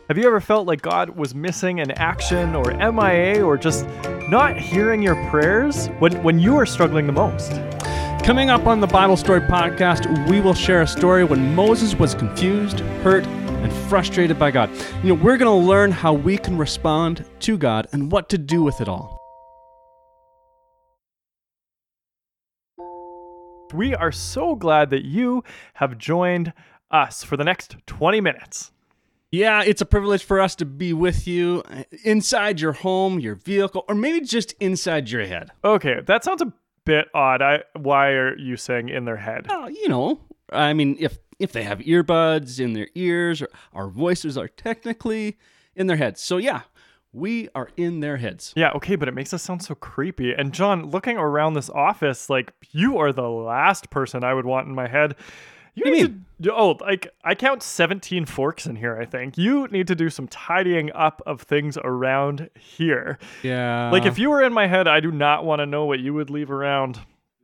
Have you ever felt like God was missing in action or MIA or just not hearing your prayers when you are struggling the most? Coming up on the Bible Story Podcast, we will share a story when Moses was confused, hurt, and frustrated by God. We're going to learn how we can respond to God and what to do with it all. We are so glad that you have joined us for the next 20 minutes. Yeah, it's a privilege for us to be with you inside your home, your vehicle, or maybe just inside your head. Okay, that sounds a bit odd. Why are you saying in their head? If they have earbuds in their ears, or our voices are technically in their heads. So yeah, we are in their heads. Yeah, okay, but it makes us sound so creepy. And John, looking around this office, you are the last person I would want in my head. What do you mean? I count 17 forks in here, I think. You need to do some tidying up of things around here. Yeah. If you were in my head, I do not want to know what you would leave around.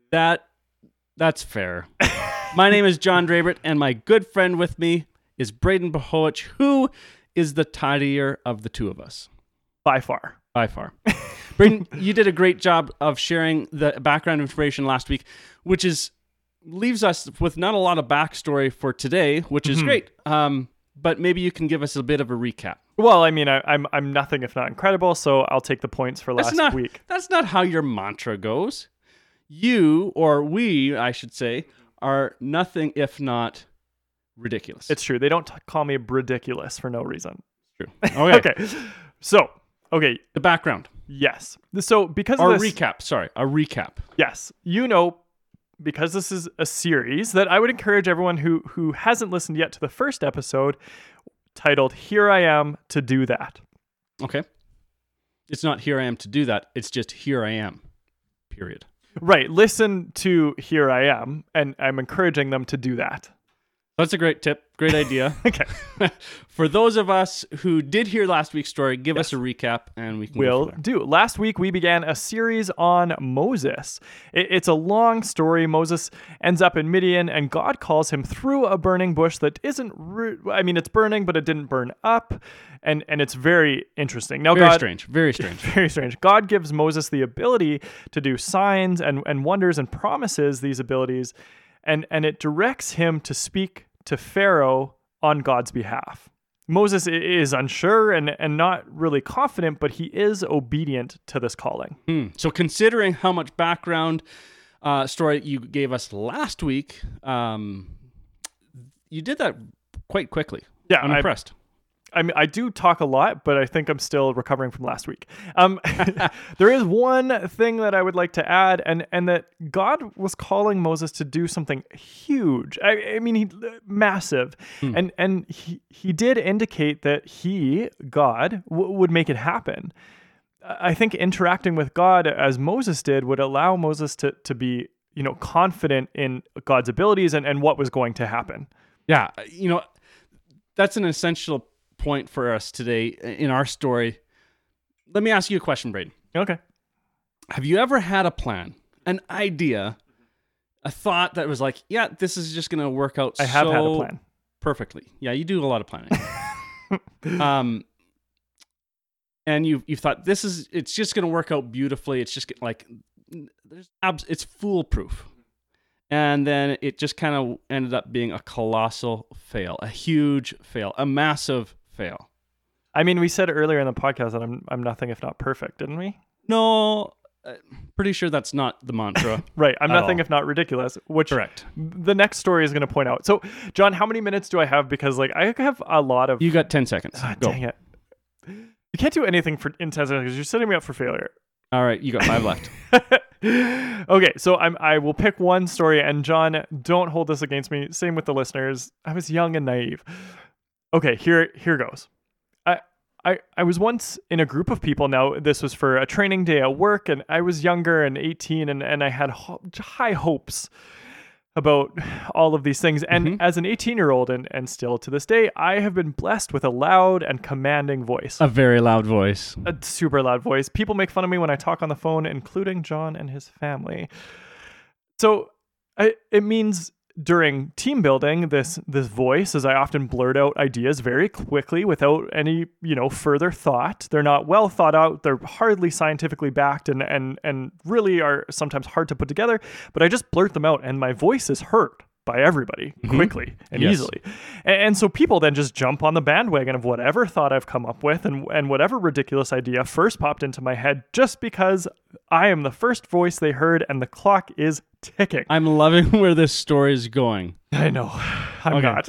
That's fair. My name is John Drabert, and my good friend with me is Braden Bohowich, who is the tidier of the two of us. By far. Braden, you did a great job of sharing the background information last week, which leaves us with not a lot of backstory for today, which is great. But maybe you can give us a bit of a recap. Well, I'm nothing if not incredible, so I'll take the points for last week. That's not how your mantra goes. You, or we, I should say, are nothing if not ridiculous. It's true. They don't call me ridiculous for no reason. True. Okay. Okay. So, the background. Yes. So because of this... A recap. Yes. Because this is a series, that I would encourage everyone who hasn't listened yet to the first episode titled Here I Am to Do That. Okay. It's not Here I Am to Do That. It's just Here I Am. Period. Right. Listen to Here I Am, and I'm encouraging them to do that. That's a great tip. Great idea. Okay. For those of us who did hear last week's story, give us a recap and we can Will do. Last week, we began a series on Moses. It's a long story. Moses ends up in Midian, and God calls him through a burning bush that isn't... it's burning, but it didn't burn up. And it's very interesting. Now, Very strange. Very strange. God gives Moses the ability to do signs and wonders and promises these abilities, and it directs him to speak to Pharaoh on God's behalf. Moses is unsure and not really confident, but he is obedient to this calling. So considering how much background story you gave us last week, you did that quite quickly. Yeah, I'm impressed. I do talk a lot, but I think I'm still recovering from last week. There is one thing that I would like to add, and that God was calling Moses to do something huge. Massive. And he did indicate that God, would make it happen. I think interacting with God as Moses did would allow Moses to be, confident in God's abilities and what was going to happen. Yeah, that's an essential point for us today in our story. Let me ask you a question, Braden. Okay. Have you ever had a plan, an idea, a thought that was like, yeah, this is just going to work out I have had a plan. Perfectly. Yeah, you do a lot of planning. And you thought it's just going to work out beautifully. It's just it's foolproof. And then it just kind of ended up being a colossal fail, a huge fail, a massive fail. We said earlier in the podcast that I'm nothing if not perfect, didn't we? No, pretty sure that's not the mantra. Right. I'm nothing if not ridiculous, which correct. The next story is going to point out. So, John, how many minutes do I have? Because I have a lot of... You got 10 seconds. Go. Dang it. You can't do anything in 10 seconds because you're setting me up for failure. All right. You got 5 left. Okay, so I will pick one story, and John, don't hold this against me. Same with the listeners. I was young and naive. Okay, here goes. I was once in a group of people. Now, this was for a training day at work, and I was younger and 18, and I had high hopes about all of these things. And as an 18-year-old, and still to this day, I have been blessed with a loud and commanding voice. A very loud voice. A super loud voice. People make fun of me when I talk on the phone, including John and his family. So it means during team building, this voice, as I often blurt out ideas very quickly without any, further thought. They're not well thought out. They're hardly scientifically backed and really are sometimes hard to put together. But I just blurt them out, and my voice is heard by everybody quickly and easily. And so people then just jump on the bandwagon of whatever thought I've come up with and whatever ridiculous idea first popped into my head, just because I am the first voice they heard and the clock is ticking. I'm loving where this story is going. I know. I'm not.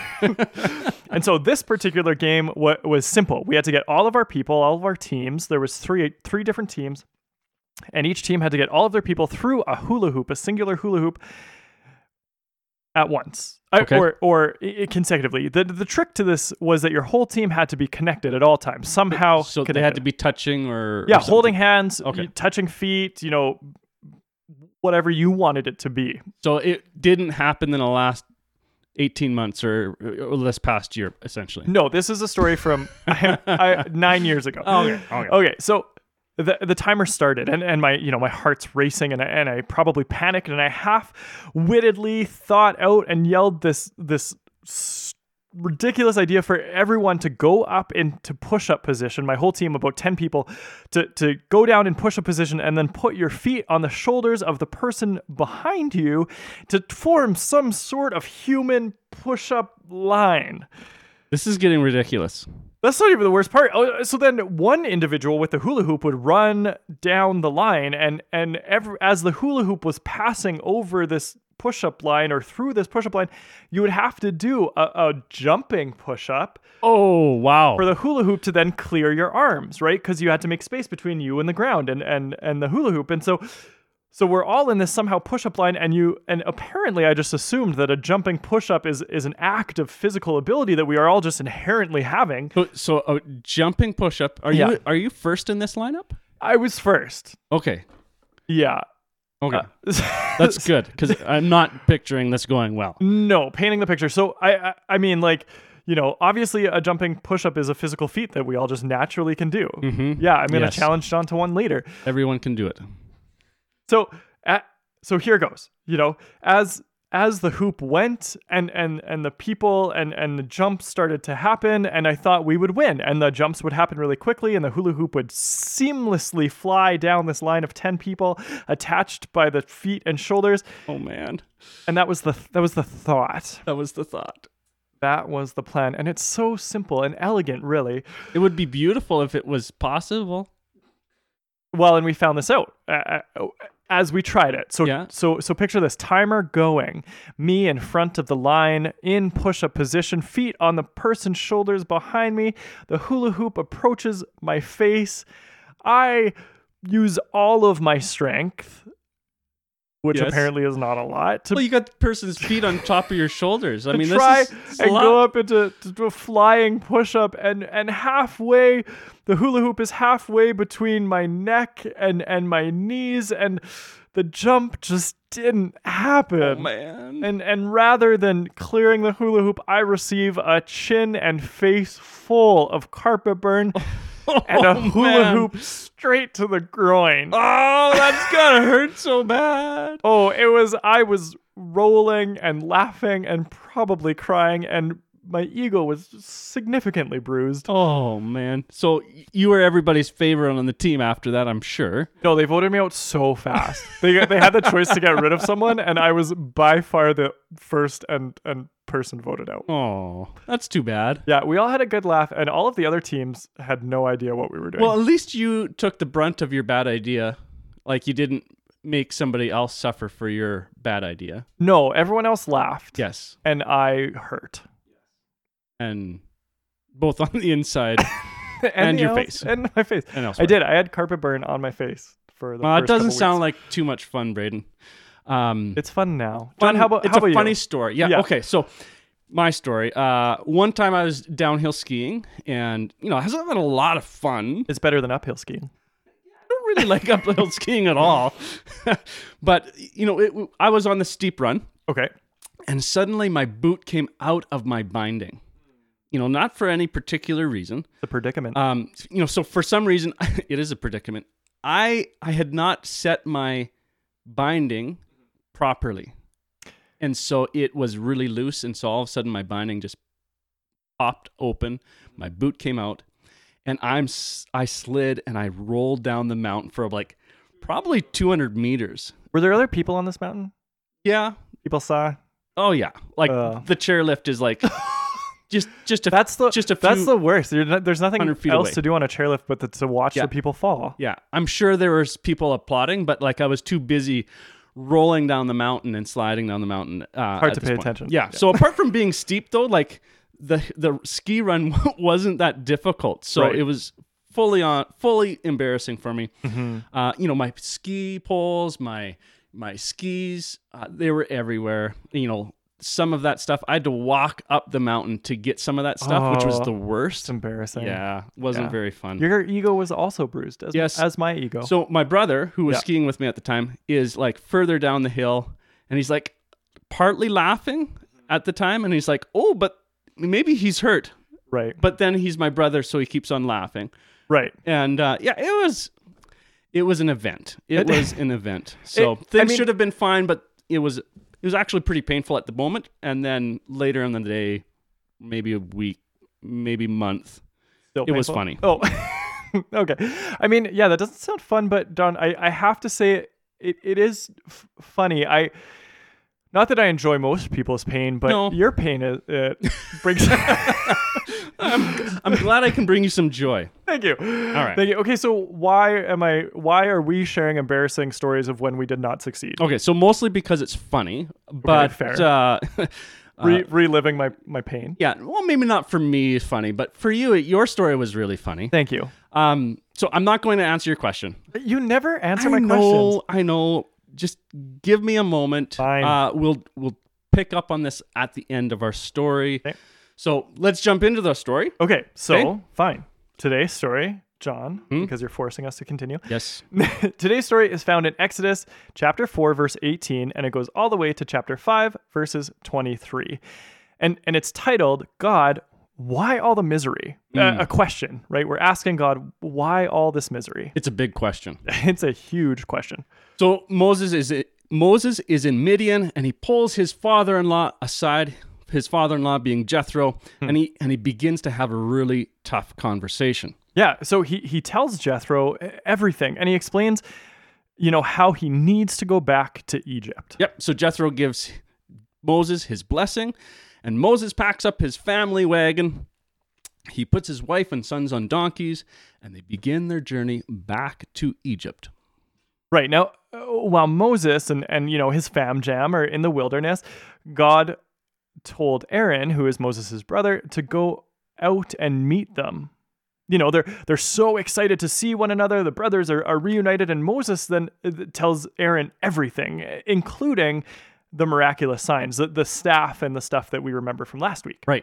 And so this particular game was simple. We had to get all of our people, all of our teams. There was three different teams, and each team had to get all of their people through a hula hoop, a singular hula hoop, at once, or consecutively. The trick to this was that your whole team had to be connected at all times somehow. So connected. They had to be touching or holding hands, touching feet, whatever you wanted it to be. So it didn't happen in the last 18 months or this past year, essentially. No, this is a story from 9 years ago. Okay. So the timer started, and my heart's racing, and I probably panicked, and I half-wittedly thought out and yelled this ridiculous idea for everyone to go up into push-up position. My whole team, about 10 people, to go down in push-up position and then put your feet on the shoulders of the person behind you to form some sort of human push-up line. This is getting ridiculous. That's not even the worst part. So then one individual with the hula hoop would run down the line, and as the hula hoop was passing over this push-up line or through this push-up line, you would have to do a jumping push-up. Oh, wow. For the hula hoop to then clear your arms, right? Because you had to make space between you and the ground and the hula hoop. And so we're all in this somehow push-up line, and apparently I just assumed that a jumping push-up is an act of physical ability that we are all just inherently having. So a jumping push-up. Are you first in this lineup? I was first. Okay. Yeah. Okay. That's good, because I'm not picturing this going well. No, painting the picture. So I mean, obviously a jumping push-up is a physical feat that we all just naturally can do. Mm-hmm. Yeah, I'm going to challenge John to one later. Everyone can do it. So here goes. As the hoop went and the people and the jumps started to happen, and I thought we would win, and the jumps would happen really quickly, and the hula hoop would seamlessly fly down this line of 10 people attached by the feet and shoulders. Oh man. And that was the thought. That was the thought. That was the plan. And it's so simple and elegant, really. It would be beautiful if it was possible. Well, and we found this out as we tried it. So picture this: timer going, me in front of the line in push-up position, feet on the person's shoulders behind me. The hula hoop approaches my face. I use all of my strength, which apparently is not a lot. Well, you got the person's feet on top of your shoulders. I mean, try this is and go up into a flying push-up, and halfway, the hula hoop is halfway between my neck and my knees, and the jump just didn't happen. Oh, man. And rather than clearing the hula hoop, I receive a chin and face full of carpet burn. And a hula hoop straight to the groin. Oh, that's gotta hurt so bad. I was rolling and laughing and probably crying, and my ego was significantly bruised. Oh, man. So you were everybody's favorite on the team after that, I'm sure. No, they voted me out so fast. They had the choice to get rid of someone, and I was by far the first and person voted out. Oh, that's too bad. Yeah, we all had a good laugh, and all of the other teams had no idea what we were doing. Well, at least you took the brunt of your bad idea. Like, you didn't make somebody else suffer for your bad idea. No, everyone else laughed. Yes. And I hurt. And both on the inside and your face. And my face. And elsewhere. I did. I had carpet burn on my face for the first it doesn't couple sound weeks. like too much fun, Braden. It's fun now. John, how about a you? funny story. Yeah. Okay. So my story. One time I was downhill skiing, and it hasn't been a lot of fun. It's better than uphill skiing. I don't really like uphill skiing at all. But I was on the steep run. Okay. And suddenly my boot came out of my binding. Not for any particular reason. The predicament. So for some reason, it is a predicament. I had not set my binding properly. And so it was really loose. And so all of a sudden my binding just popped open. My boot came out, and I slid and I rolled down the mountain for like probably 200 meters. Were there other people on this mountain? Yeah. People saw? Oh yeah. Like the chairlift is like just a that's the worst. There's nothing 100 feet else away. to do on a chairlift but to watch the people fall. Yeah. I'm sure there was people applauding, but like I was too busy rolling down the mountain and sliding down the mountain. Hard to pay attention. Yeah. So apart from being steep though, like the ski run wasn't that difficult. So Right. it was fully embarrassing for me. Mm-hmm. My ski poles, my skis, they were everywhere. Some of that stuff, I had to walk up the mountain to get some of that stuff, which was the worst. It's embarrassing. Yeah, wasn't very fun. Your ego was also bruised, as my ego. So my brother, who was skiing with me at the time, is like further down the hill, and he's like partly laughing at the time, and he's like, "Oh, but maybe he's hurt." Right. But then he's my brother, so he keeps on laughing. Right. And it was an event. It was an event. So things should have been fine, but it was actually pretty painful at the moment. And then later in the day, maybe a week, maybe month, it was funny. Oh, okay. I mean, yeah, that doesn't sound fun, but Don, I have to say it is funny. Not that I enjoy most people's pain, but your pain it brings. I'm glad I can bring you some joy. Thank you. All right. Thank you. Okay, so why are we sharing embarrassing stories of when we did not succeed? Okay, so mostly because it's funny, but fair. Reliving my pain. Yeah, well, maybe not for me funny, but for you, your story was really funny. Thank you. So I'm not going to answer your question. You never answer my questions. I know. Just give me a moment. Fine. We'll pick up on this at the end of our story. Okay. So let's jump into the story. Okay, so fine. Today's story, John, because you're forcing us to continue. Yes. Today's story is found in Exodus chapter 4, verse 18, and it goes all the way to chapter 5, verses 23. And it's titled, God, why all the misery? A question, right? We're asking God, why all this misery? It's a big question. It's a huge question. So Moses is in Midian, and he pulls his father-in-law aside, his father-in-law being Jethro, and he begins to have a really tough conversation. Yeah, so he tells Jethro everything, and he explains, how he needs to go back to Egypt. Yep, so Jethro gives Moses his blessing, and Moses packs up his family wagon. He puts his wife and sons on donkeys, and they begin their journey back to Egypt. Right. Now, while Moses and his fam jam are in the wilderness, God told Aaron, who is Moses' brother, to go out and meet them. They're so excited to see one another. The brothers are reunited, and Moses then tells Aaron everything, including the miraculous signs, the staff and the stuff that we remember from last week. Right.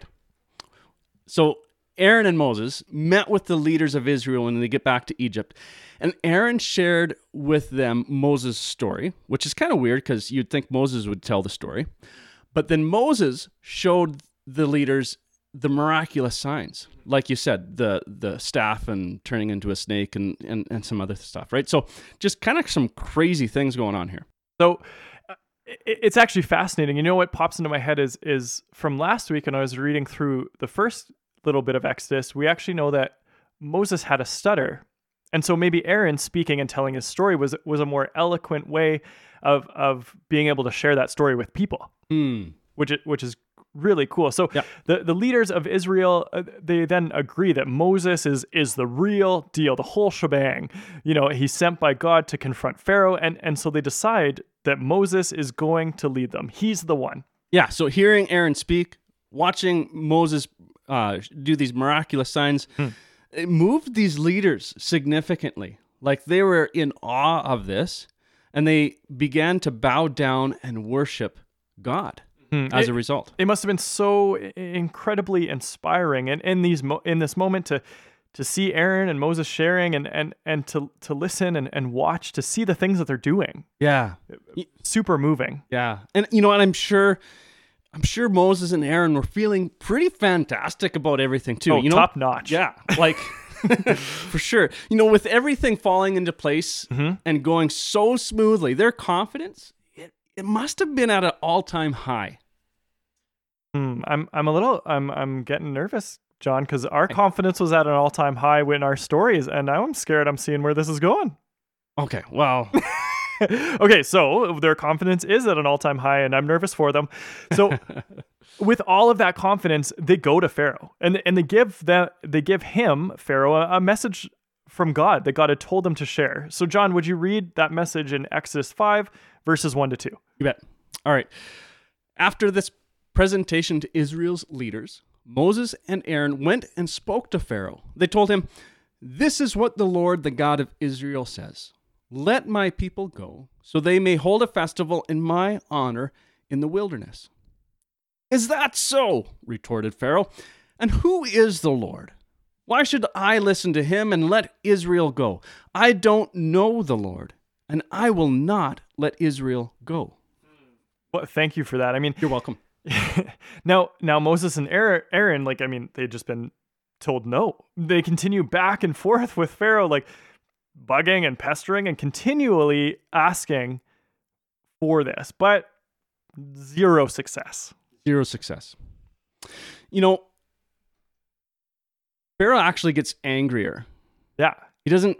So Aaron and Moses met with the leaders of Israel when they get back to Egypt. And Aaron shared with them Moses' story, which is kind of weird because you'd think Moses would tell the story. But then Moses showed the leaders the miraculous signs. Like you said, the staff and turning into a snake and some other stuff, right? So just kind of some crazy things going on here. So it's actually fascinating. You know what pops into my head is from last week when I was reading through the first little bit of Exodus, we actually know that Moses had a stutter. And so maybe Aaron speaking and telling his story was a more eloquent way of being able to share that story with people, which is really cool. So the leaders of Israel, they then agree that Moses is the real deal, the whole shebang. He's sent by God to confront Pharaoh. And so they decide that Moses is going to lead them. He's the one. Yeah. So hearing Aaron speak, watching Moses do these miraculous signs, it moved these leaders significantly. Like they were in awe of this, and they began to bow down and worship God as a result. It must have been so incredibly inspiring, and in this moment to see Aaron and Moses sharing and to listen and watch to see the things that they're doing. Yeah, super moving. Yeah, and I'm sure Moses and Aaron were feeling pretty fantastic about everything too. Oh, top notch. Yeah, like for sure. With everything falling into place and going so smoothly, their confidence it must have been at an all-time high. I'm getting nervous, John, because our confidence was at an all-time high in our stories, and now I'm scared I'm seeing where this is going. Okay, well, okay, so their confidence is at an all-time high, and I'm nervous for them. So with all of that confidence, they go to Pharaoh, and they give him, Pharaoh, a message from God that God had told them to share. So John, would you read that message in Exodus 5, verses 1-2? You bet. All right. After this presentation to Israel's leaders, Moses and Aaron went and spoke to Pharaoh. They told him, "This is what the Lord, the God of Israel, says. Let my people go, so they may hold a festival in my honor in the wilderness." "Is that so?" retorted Pharaoh. "And who is the Lord? Why should I listen to him and let Israel go? I don't know the Lord, and I will not let Israel go." Well, thank you for that. I mean, you're welcome. Now Moses and Aaron, they'd just been told no. They continue back and forth with Pharaoh, bugging and pestering and continually asking for this, but zero success. Zero success. Pharaoh actually gets angrier. Yeah. He doesn't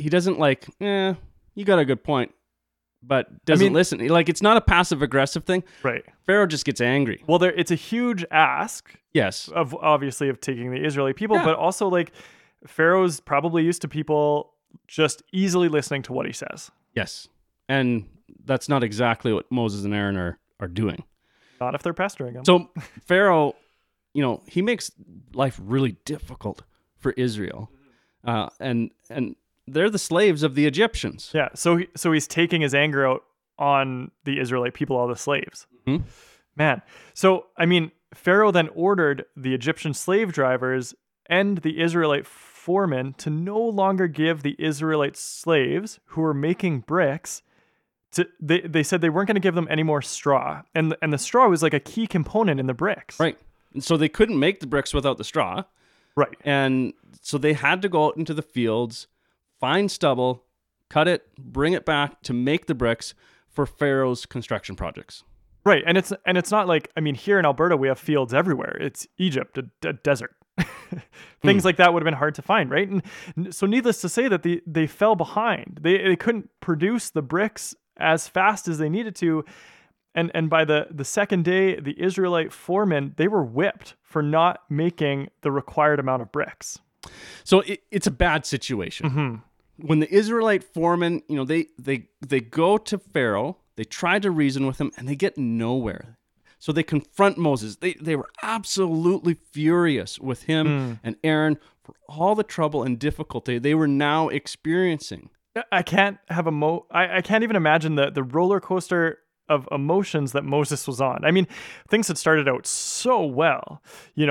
you got a good point, but doesn't listen. It's not a passive aggressive thing. Right. Pharaoh just gets angry. Well, it's a huge ask. Yes. Of taking the Israeli people, but also Pharaoh's probably used to people just easily listening to what he says. Yes. And that's not exactly what Moses and Aaron are doing. Not if they're pestering him. So Pharaoh, he makes life really difficult for Israel. And they're the slaves of the Egyptians. Yeah. So he's taking his anger out on the Israelite people, all the slaves. Mm-hmm. Man. So, Pharaoh then ordered the Egyptian slave drivers and the Israelite foremen to no longer give the Israelite slaves who were making bricks they said they weren't going to give them any more straw. And the straw was a key component in the bricks. Right. And so they couldn't make the bricks without the straw. Right. And so they had to go out into the fields, find stubble, cut it, bring it back to make the bricks for Pharaoh's construction projects. Right. And it's not here in Alberta, we have fields everywhere. It's Egypt, a desert. Things like that would have been hard to find, right? And so needless to say that they fell behind. They couldn't produce the bricks as fast as they needed to. And by the second day, the Israelite foremen, they were whipped for not making the required amount of bricks. So it's a bad situation. Mm-hmm. When the Israelite foremen, they go to Pharaoh, they try to reason with him, and they get nowhere. So they confront Moses. They were absolutely furious with him and Aaron for all the trouble and difficulty they were now experiencing. I can't I can't even imagine the roller coaster of emotions that Moses was on. Things had started out so well,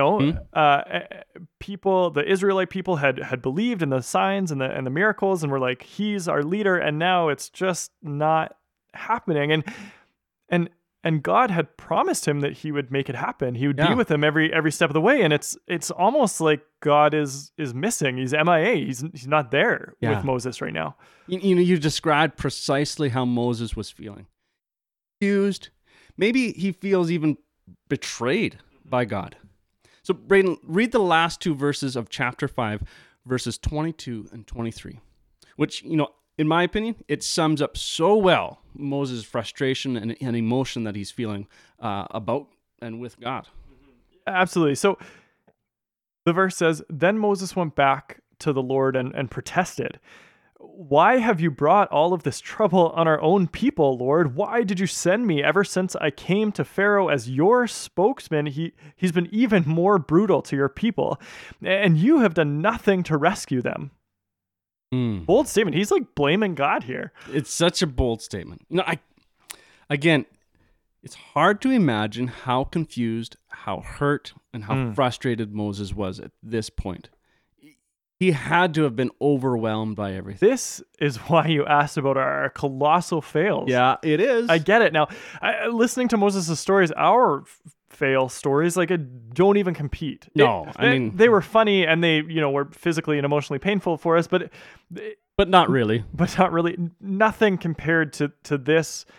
people, the Israelite people had believed in the signs and the miracles and were like, he's our leader. And now it's just not happening. And God had promised him that he would make it happen. He would be with him every step of the way. And it's almost like God is missing. He's MIA. He's not there with Moses right now. You described precisely how Moses was feeling. Confused. Maybe he feels even betrayed by God. So Braden, read the last two verses of chapter 5, verses 22 and 23, which, in my opinion, it sums up so well Moses' frustration and emotion that he's feeling about and with God. Absolutely. So the verse says, "Then Moses went back to the Lord and protested. 'Why have you brought all of this trouble on our own people, Lord? Why did you send me? Ever since I came to Pharaoh as your spokesman, he's been even more brutal to your people, and you have done nothing to rescue them.'" Bold statement. He's blaming God here. It's such a bold statement. Again, it's hard to imagine how confused, how hurt, and how frustrated Moses was at this point. He had to have been overwhelmed by everything. This is why you asked about our colossal fails. Yeah, it is. I get it. Now, listening to Moses' stories, our fail stories don't even compete. No, they were funny and they were physically and emotionally painful for us, but not really. But not really. Nothing compared to this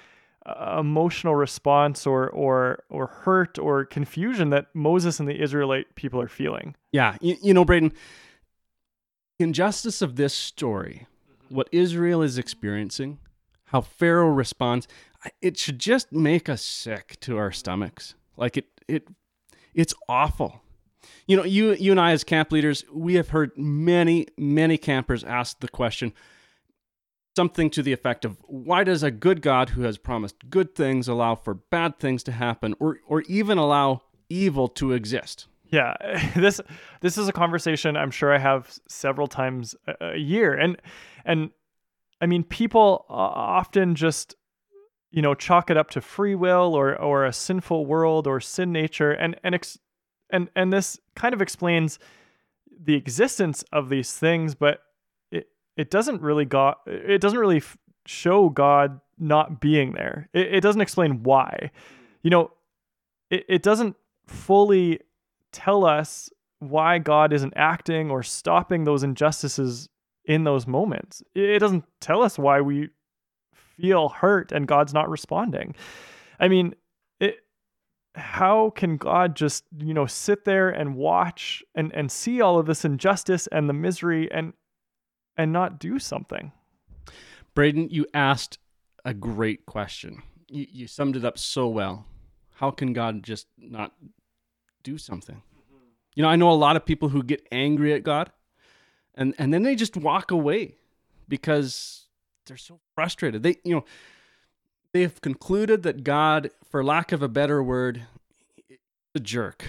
emotional response or hurt or confusion that Moses and the Israelite people are feeling. Yeah. You know, Braden, injustice of this story, what Israel is experiencing, how Pharaoh responds, it should just make us sick to our stomachs. Like it's awful. You know, you and I as camp leaders, we have heard many, many campers ask the question, something to the effect of, why does a good God who has promised good things allow for bad things to happen, or even allow evil to exist? Yeah, this is a conversation I'm sure I have several times a year, and I mean, people often just, you know, chalk it up to free will or a sinful world or sin nature, and this kind of explains the existence of these things, but it doesn't really show God not being there. It doesn't explain why. You know, it doesn't fully tell us why God isn't acting or stopping those injustices in those moments. It doesn't tell us why we feel hurt and God's not responding. I mean, how can God just, you know, sit there and watch and see all of this injustice and the misery and not do something? Braden, you asked a great question. You summed it up so well. How can God just not do something? You know, I know a lot of people who get angry at God and then they just walk away because they're so frustrated. They have concluded that God, for lack of a better word, is a jerk.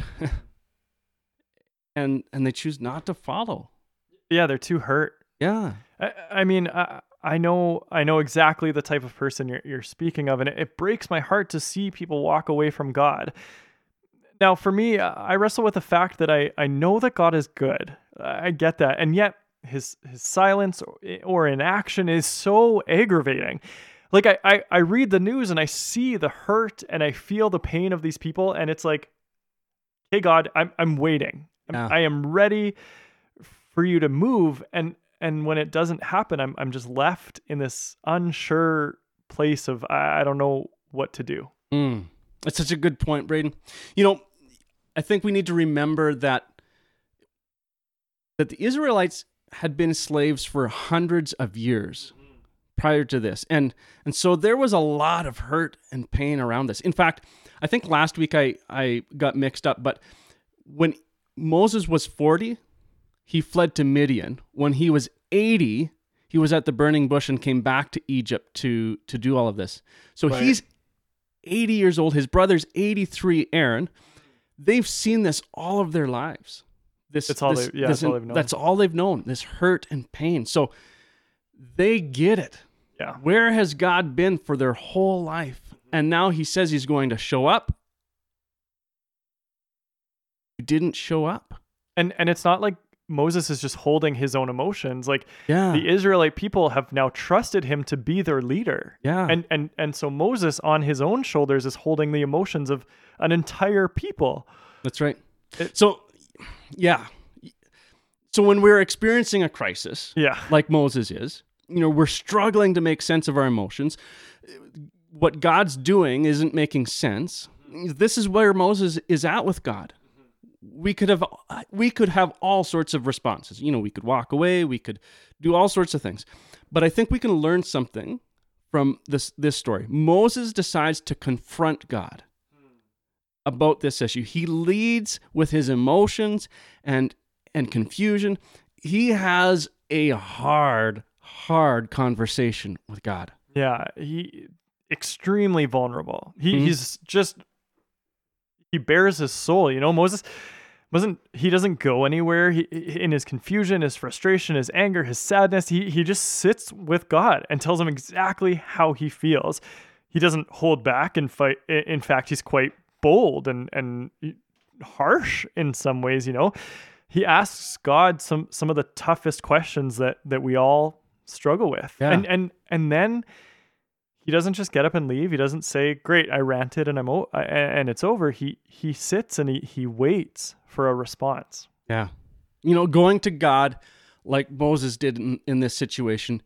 and they choose not to follow. Yeah, they're too hurt. Yeah. I mean, I know exactly the type of person you're speaking of, and it breaks my heart to see people walk away from God. Now, for me, I wrestle with the fact that I know that God is good. I get that, and yet his silence or inaction is so aggravating. Like I read the news and I see the hurt and I feel the pain of these people, and it's like, hey God, I'm waiting. I am ready for you to move, and when it doesn't happen, I'm just left in this unsure place of I don't know what to do. That's such a good point, Braden. You know, I think we need to remember that the Israelites had been slaves for hundreds of years prior to this. And so there was a lot of hurt and pain around this. In fact, I think last week I got mixed up, but when Moses was 40, he fled to Midian. When he was 80, he was at the burning bush and came back to Egypt to do all of this. So right. He's 80 years old. His brother's 83, Aaron. They've seen this all of their lives. That's all they've known. That's all they've known, this hurt and pain. So they get it. Yeah. Where has God been for their whole life? And now he says he's going to show up. He didn't show up. And it's not like Moses is just holding his own emotions. Like the Israelite people have now trusted him to be their leader. Yeah. And so Moses on his own shoulders is holding the emotions of an entire people. That's right. So when we're experiencing a crisis, like Moses is, you know, we're struggling to make sense of our emotions. What God's doing isn't making sense. This is where Moses is at with God. We could have all sorts of responses. You know, we could walk away, we could do all sorts of things. But I think we can learn something from this story. Moses decides to confront God about this issue. He leads with his emotions and confusion. He has a hard conversation with God. Yeah, he extremely vulnerable. He bears his soul. You know, Moses doesn't go anywhere. He, in his confusion, his frustration, his anger, his sadness, he just sits with God and tells him exactly how he feels. He doesn't hold back and fight. In fact, he's quite bold and harsh in some ways, you know. He asks God some of the toughest questions that we all struggle with. Yeah. And then he doesn't just get up and leave. He doesn't say, "Great, I ranted and and it's over." He sits and he waits for a response. Yeah. You know, going to God like Moses did in this situation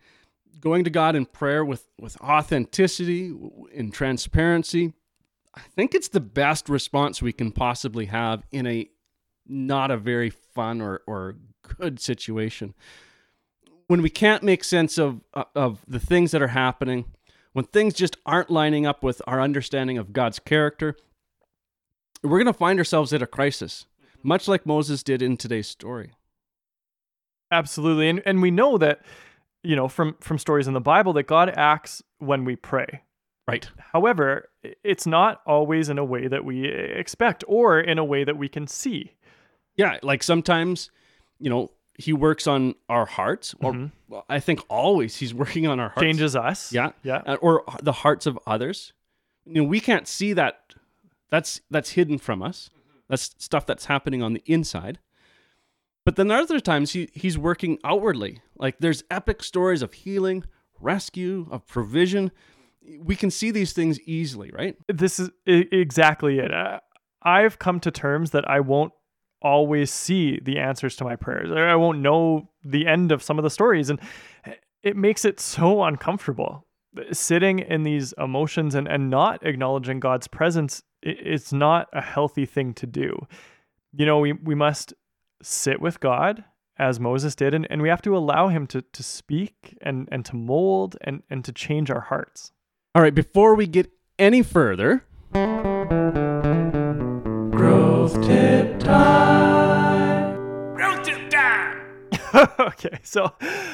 going to God in prayer with authenticity, in transparency, I think it's the best response we can possibly have in a not a very fun or good situation. When we can't make sense of the things that are happening, when things just aren't lining up with our understanding of God's character, we're going to find ourselves at a crisis, much like Moses did in today's story. Absolutely. And we know that, from stories in the Bible, that God acts when we pray. Right. However, it's not always in a way that we expect or in a way that we can see. Yeah, like sometimes, he works on our hearts, or I think always he's working on our hearts. Changes us. Yeah. Yeah. Or the hearts of others. We can't see that. That's hidden from us. That's stuff that's happening on the inside. But then other times he's working outwardly. Like there's epic stories of healing, rescue, of provision. We can see these things easily, right? This is exactly it. I've come to terms that I won't always see the answers to my prayers. I won't know the end of some of the stories. And it makes it so uncomfortable. Sitting in these emotions and not acknowledging God's presence, it's not a healthy thing to do. We must sit with God as Moses did, and we have to allow him to speak and to mold and to change our hearts. All right, before we get any further, Growth Tip Time! Growth Tip Time! Okay, so,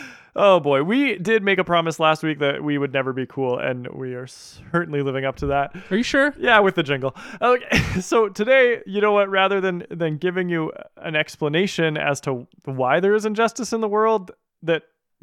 oh boy, we did make a promise last week that we would never be cool, and we are certainly living up to that. Are you sure? Yeah, with the jingle. Okay, so today, you know what, rather than giving you an explanation as to why there is injustice in the world that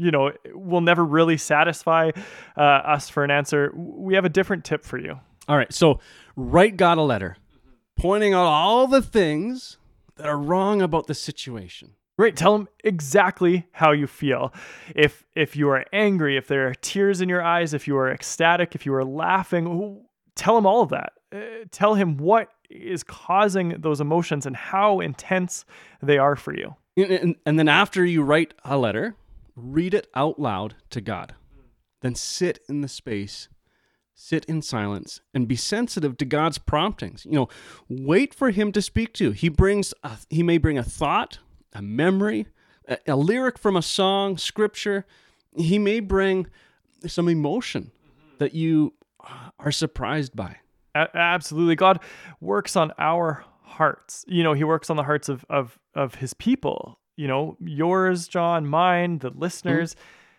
will never really satisfy us for an answer, we have a different tip for you. All right, so write God a letter pointing out all the things that are wrong about the situation. Right, tell him exactly how you feel. If you are angry, if there are tears in your eyes, if you are ecstatic, if you are laughing, tell him all of that. Tell him what is causing those emotions and how intense they are for you. And then after you write a letter, read it out loud to God. Then sit in the space, sit in silence, and be sensitive to God's promptings. Wait for him to speak to you. He may bring a thought, a memory, a lyric from a song, scripture. He may bring some emotion that you are surprised by. Absolutely. God works on our hearts. He works on the hearts of his people. Yours, John, mine, the listeners.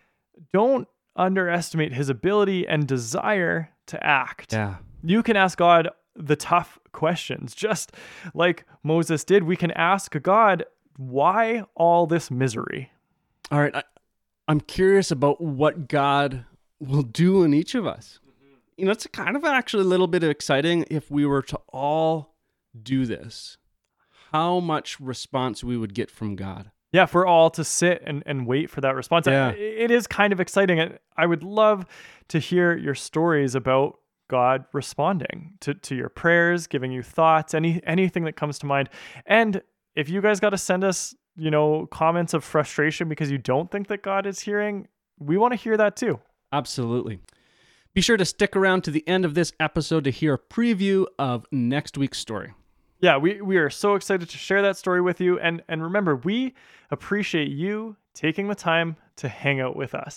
Don't underestimate his ability and desire to act. Yeah. You can ask God the tough questions. Just like Moses did, we can ask God, why all this misery? All right. I'm curious about what God will do in each of us. It's kind of actually a little bit exciting if we were to all do this, how much response we would get from God. Yeah, for all to sit and wait for that response. Yeah. It is kind of exciting. I would love to hear your stories about God responding to your prayers, giving you thoughts, anything that comes to mind. And if you guys got to send us, comments of frustration because you don't think that God is hearing, we want to hear that too. Absolutely. Be sure to stick around to the end of this episode to hear a preview of next week's story. Yeah, we are so excited to share that story with you. And remember, we appreciate you taking the time to hang out with us.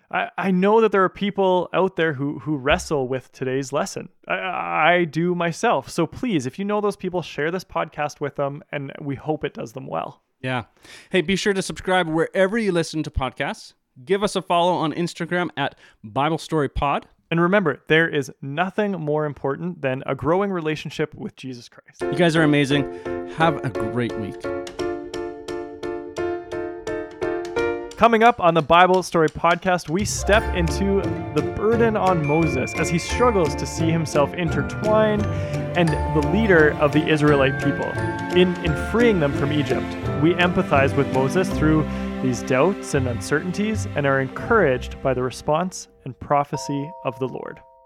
I know that there are people out there who wrestle with today's lesson. I do myself. So please, if you know those people, share this podcast with them, and we hope it does them well. Yeah. Hey, be sure to subscribe wherever you listen to podcasts. Give us a follow on Instagram at Bible Story Pod. And remember, there is nothing more important than a growing relationship with Jesus Christ. You guys are amazing. Have a great week. Coming up on the Bible Story Podcast, we step into the burden on Moses as he struggles to see himself intertwined and the leader of the Israelite people. In freeing them from Egypt, we empathize with Moses through these doubts and uncertainties and are encouraged by the response and prophecy of the Lord.